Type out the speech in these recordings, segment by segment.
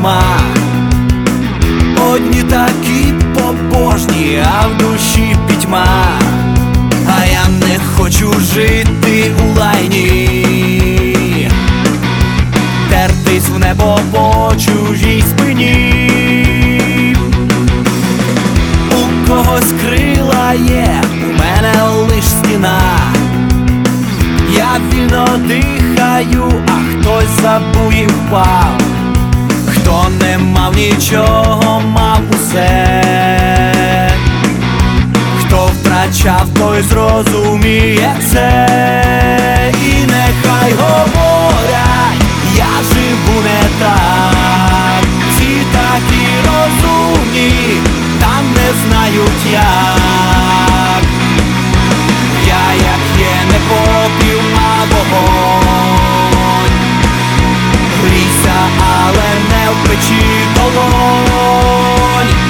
нема. Одні такі побожні, а в душі пітьма. А я не хочу жити у лайні, тертись в небо по чужій спині. У когось крила є, у мене лиш стіна. Я вільно дихаю, а хтось забув і впав. Хто не мав нічого, мав усе. Хто втрачав, той зрозуміє це. І нехай говорять, я живу не так. Всі такі розумні, там не знають як. Я як є не попів, а вогонь. Грійся, але не в печі долонь.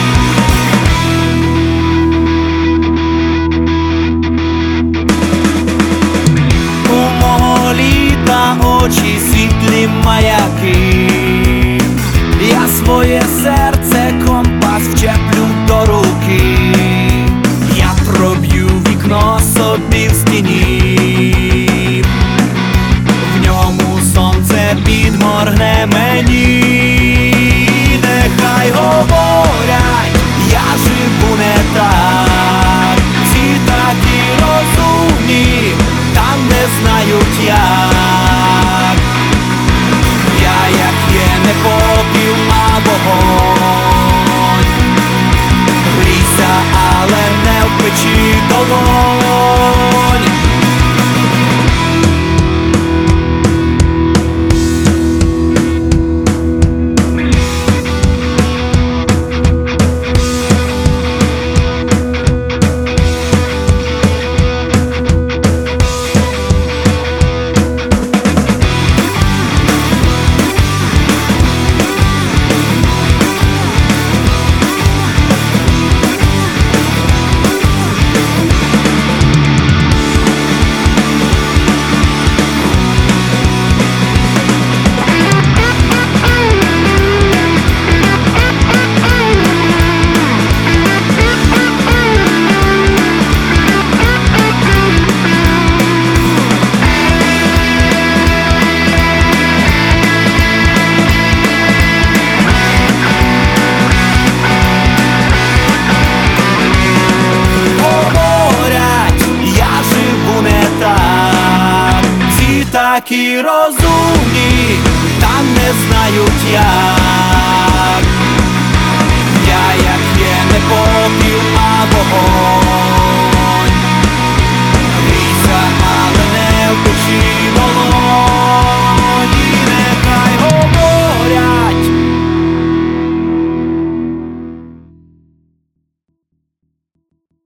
У мого літа очі світлі маяки. Я своє серце компас вчеплю до руки. Я проб'ю вікно собі в стіні. В ньому сонце підморгне мені. Нехай говорять, я живу не так. Всі такі розумні, там не знають як. Я як є не попів, а вогонь. Грійся, але не в печі долонь. Такі розумні, там не знають як.